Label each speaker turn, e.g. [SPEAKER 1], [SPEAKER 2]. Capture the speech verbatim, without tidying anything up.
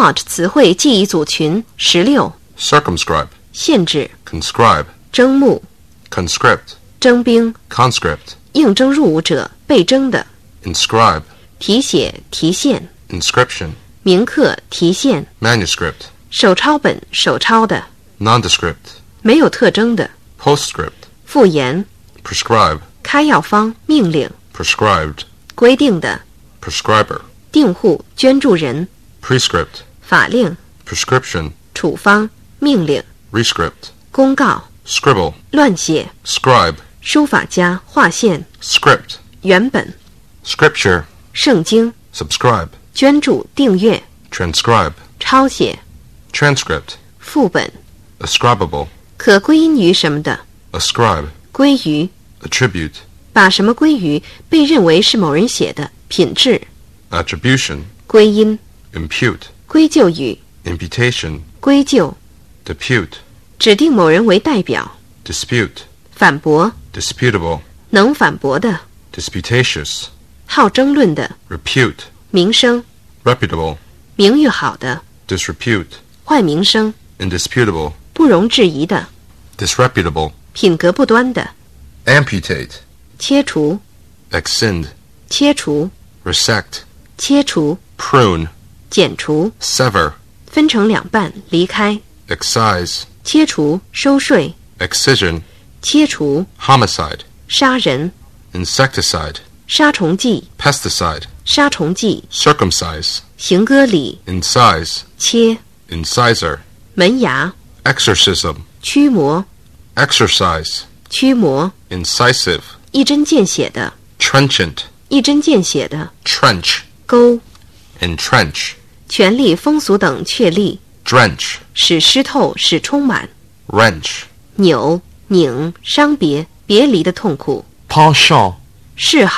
[SPEAKER 1] Smart 词汇记忆组群十六。
[SPEAKER 2] circumscribe,
[SPEAKER 1] 限制、
[SPEAKER 2] conscribe,
[SPEAKER 1] 征募、
[SPEAKER 2] conscript,
[SPEAKER 1] 征兵、
[SPEAKER 2] conscript,
[SPEAKER 1] 应征入伍者、被征的、
[SPEAKER 2] inscribe,
[SPEAKER 1] 题写、题现、
[SPEAKER 2] inscription,
[SPEAKER 1] 铭刻、题现、
[SPEAKER 2] manuscript,
[SPEAKER 1] 手抄本、手抄的、
[SPEAKER 2] nondescript,
[SPEAKER 1] 没有特征的、
[SPEAKER 2] postscript,
[SPEAKER 1] 复言、
[SPEAKER 2] prescribe,
[SPEAKER 1] 开药方、命令、
[SPEAKER 2] prescribed,
[SPEAKER 1] 规定的、
[SPEAKER 2] prescriber,
[SPEAKER 1] 订户、捐助人、
[SPEAKER 2] prescript,
[SPEAKER 1] 法令、
[SPEAKER 2] prescription,
[SPEAKER 1] 处方、命令、
[SPEAKER 2] rescript,
[SPEAKER 1] 公告、
[SPEAKER 2] scribble,
[SPEAKER 1] 乱写、
[SPEAKER 2] scribe,
[SPEAKER 1] 书法家、划线、
[SPEAKER 2] script,
[SPEAKER 1] 原本、
[SPEAKER 2] scripture,
[SPEAKER 1] 圣经、
[SPEAKER 2] subscribe,
[SPEAKER 1] 捐助、订阅、
[SPEAKER 2] transcribe,
[SPEAKER 1] 抄写、
[SPEAKER 2] transcript,
[SPEAKER 1] 副本、
[SPEAKER 2] ascribable,
[SPEAKER 1] 可归因于什么的、
[SPEAKER 2] ascribe,
[SPEAKER 1] 归于、
[SPEAKER 2] attribute,
[SPEAKER 1] 把什么归于被认为是某人写的、品质、
[SPEAKER 2] attribution,
[SPEAKER 1] 归因、
[SPEAKER 2] impute,
[SPEAKER 1] 归咎于、
[SPEAKER 2] imputation,
[SPEAKER 1] 归咎、
[SPEAKER 2] depute,
[SPEAKER 1] 指定某人为代表、
[SPEAKER 2] dispute,
[SPEAKER 1] 反驳、
[SPEAKER 2] disputable,
[SPEAKER 1] 能反驳的、
[SPEAKER 2] disputatious,
[SPEAKER 1] 好争论的、
[SPEAKER 2] repute,
[SPEAKER 1] 名声、
[SPEAKER 2] reputable,
[SPEAKER 1] 名誉好的、
[SPEAKER 2] disrepute,
[SPEAKER 1] 坏名声、
[SPEAKER 2] indisputable,
[SPEAKER 1] 不容置疑的、
[SPEAKER 2] disreputable,
[SPEAKER 1] 品格不端的、
[SPEAKER 2] amputate,
[SPEAKER 1] 切除、
[SPEAKER 2] excind,
[SPEAKER 1] 切除、
[SPEAKER 2] resect,
[SPEAKER 1] 切除、
[SPEAKER 2] prune,
[SPEAKER 1] 剪除、
[SPEAKER 2] sever,
[SPEAKER 1] 分成两半、离开、
[SPEAKER 2] excise,
[SPEAKER 1] 切除、收税、
[SPEAKER 2] excision,
[SPEAKER 1] 切除、
[SPEAKER 2] homicide,
[SPEAKER 1] 杀人、
[SPEAKER 2] insecticide,
[SPEAKER 1] 杀虫剂、
[SPEAKER 2] pesticide,
[SPEAKER 1] 杀虫剂、
[SPEAKER 2] circumcise,
[SPEAKER 1] 行割礼、
[SPEAKER 2] incise,
[SPEAKER 1] 切、
[SPEAKER 2] incisor,
[SPEAKER 1] 门牙、
[SPEAKER 2] exorcism,
[SPEAKER 1] 驱魔、
[SPEAKER 2] exercise,
[SPEAKER 1] 驱魔、
[SPEAKER 2] incisive,
[SPEAKER 1] 一针见血的、
[SPEAKER 2] trenchant,
[SPEAKER 1] 一针见血的、
[SPEAKER 2] trench,
[SPEAKER 1] 勾、
[SPEAKER 2] entrench,
[SPEAKER 1] 权力、风俗等确立，
[SPEAKER 2] drench,
[SPEAKER 1] 使湿透，使充满，
[SPEAKER 2] wrench,
[SPEAKER 1] 扭、拧、伤别、别离的痛苦，
[SPEAKER 2] penchant,
[SPEAKER 1] 嗜好。